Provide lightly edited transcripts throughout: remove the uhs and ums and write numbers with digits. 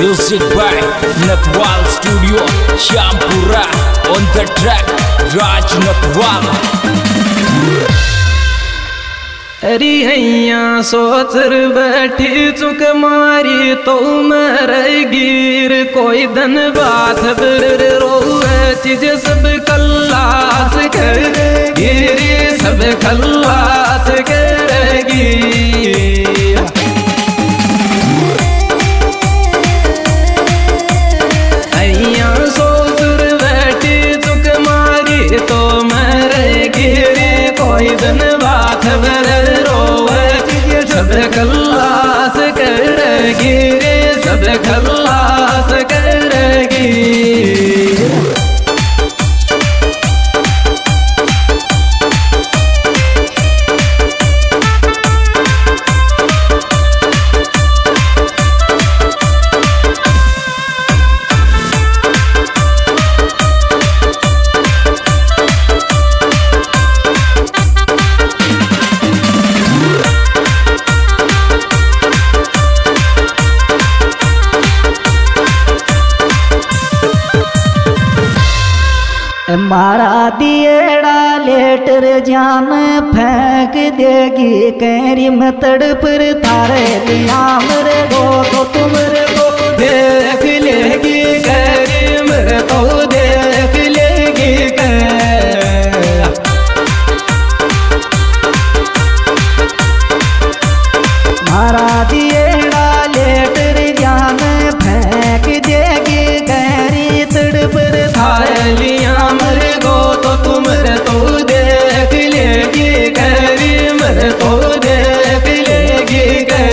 Music by Natwal Studio, Shampura. On the track, Raj Natwal. अरे हैया suture बैठी चुक मारी तो मर गिर कोई धन बात बर रोए चीज सब कल्लास कर गिरी सब कल्लास करेगी। हैया सोचर बैठी चुक मारी तो मर गिर कोई धन बात बर सब खल्लास करेगी रे सब खल्लास करेगी। मारा दिएड़ा लेटर जान फेंक देगी कैरी में तड़प थारे लिया मेरे गो तो तुमरे को देख लेगी कैरी मेरे को देख लेगी मारा दिएड़ा लेटर जान फेंक देगी कैरी तड़प थारे लिया मेरे गो तो तुमरे तो देख लेगी कैरी मेरे तो देख लेगी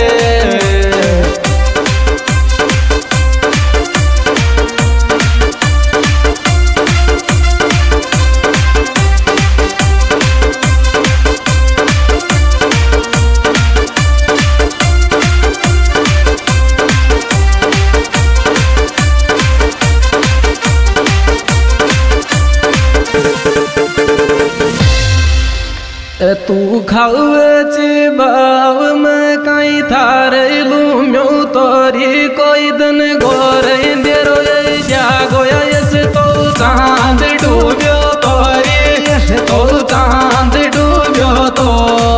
तू खावे बाव में कई थारे लूम्यो तोरी कोई दिन गोरे देरो जागो ऐसे तो चांद डूब्यो तोरी तो चांद डूब्यो तो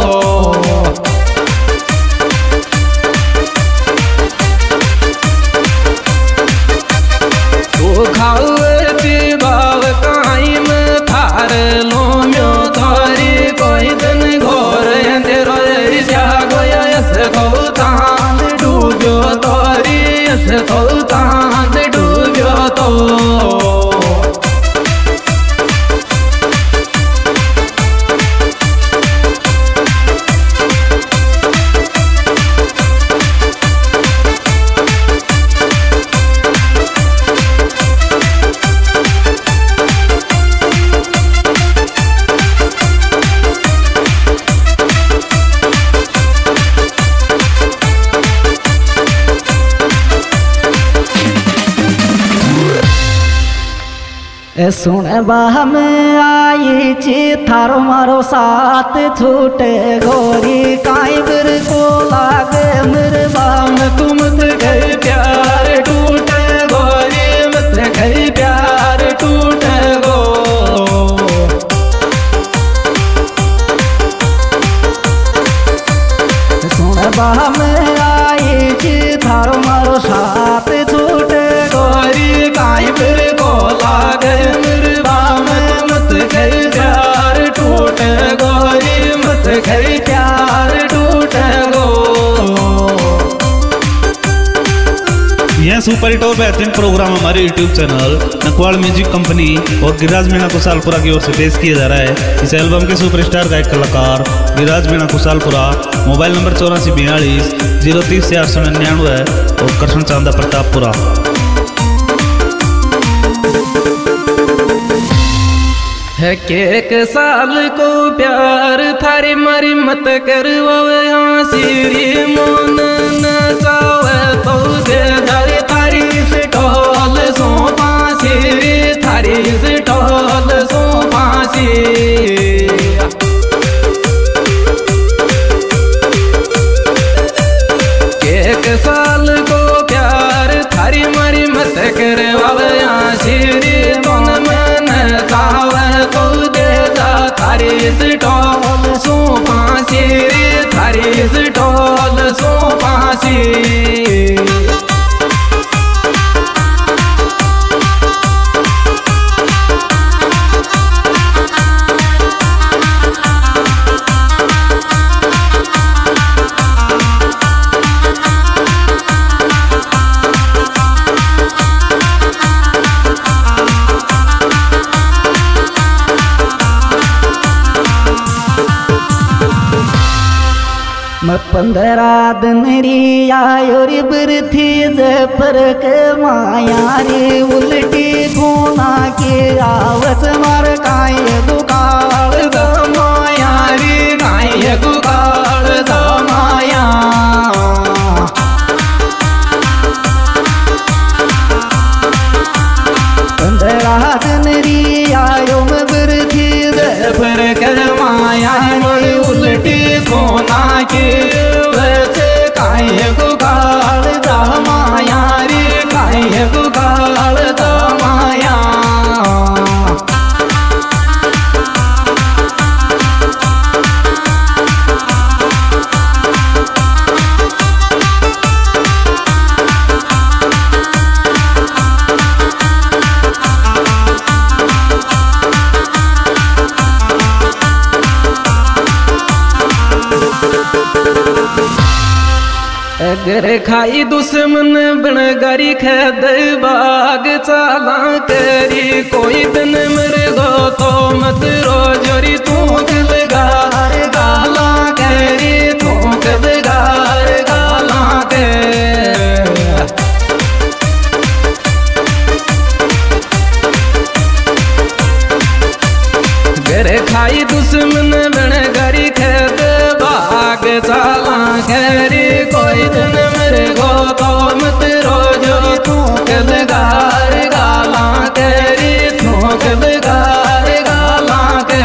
तू खावे बाव कई में थारे लूम्यो तोरी कोई दिन घोर अंधेरो जागो ऐसे तो चांद डूब्यो तोरी ऐसे तो चांद डूब्यो तो। सुन बाह में आई ची थारो मारो साथ छूटे गोरी काई बिर को लागे मेरे बाम तुम गए प्यार टूटे गोरी मत गए प्यार टूटे गो। सुन बाह में आई ची थारो मारो साथ छूटे गोरी काई बिर को लागे मेरे बाम मत गए प्यार टूटे गोरी मत गए प्यार टूटे गो। यह सुपर हिट और बेहतरीन प्रोग्राम हमारे YouTube चैनल नकवाल म्यूजिक कंपनी और गिरिराज मीणा कुशालपुरा की ओर से पेश किया जा रहा है। इस एल्बम के सुपरस्टार गायक कलाकार गिरिराज मीणा कुशालपुरा, मोबाइल नंबर 8442 030 899 और कृष्ण चांदा प्रतापपुरा। है के एक साल को प्यार थारी मरी मत करवावे हाँसी मोन न चावे तो दे धरी थारी से ढोल सो फांसी थारी से ढोल सो फांसी। एक साल को प्यार थारी स्टॉल सो फांसी रे थारी स्टॉल सो फांसी। मैं 15 दिन री आयो रे बरथी जपर के माया रे उल्टी कोना के आवस मार काय दुकाल माया रे काय गुगाल माया। 15 दिन री आयो मैं बरथी जपर के माया रे उल्टी कोना के वैसे काय गुगाल माया रे काय गुगाल माया। अगर खाई दुश्मन बन गरी खेद बाग चाला करी कोई दिन मेरे गो तो मत रोजरी तू गलगार गाला करी तू गलगार गाला के। घर खाई दुश्मन बन गरी खेद बाग चाला करी कोई दिन मेरे गो तो मत रोजो तू गलगार गाला करी तू गलगार गाला के।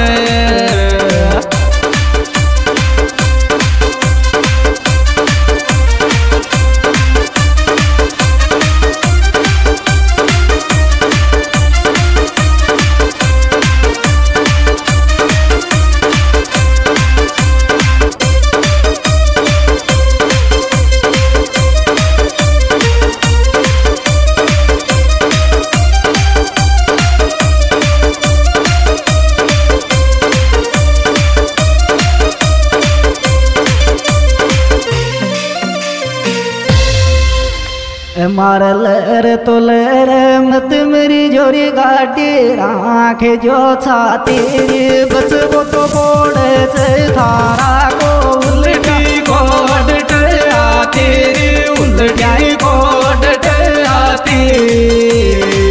मारल रे तो रे मत मेरी जोरी गाड़ी राख जो छाती रे बचबो तो बोड़ से थारा को उल्टी कोड आती उल्टी कोड आती।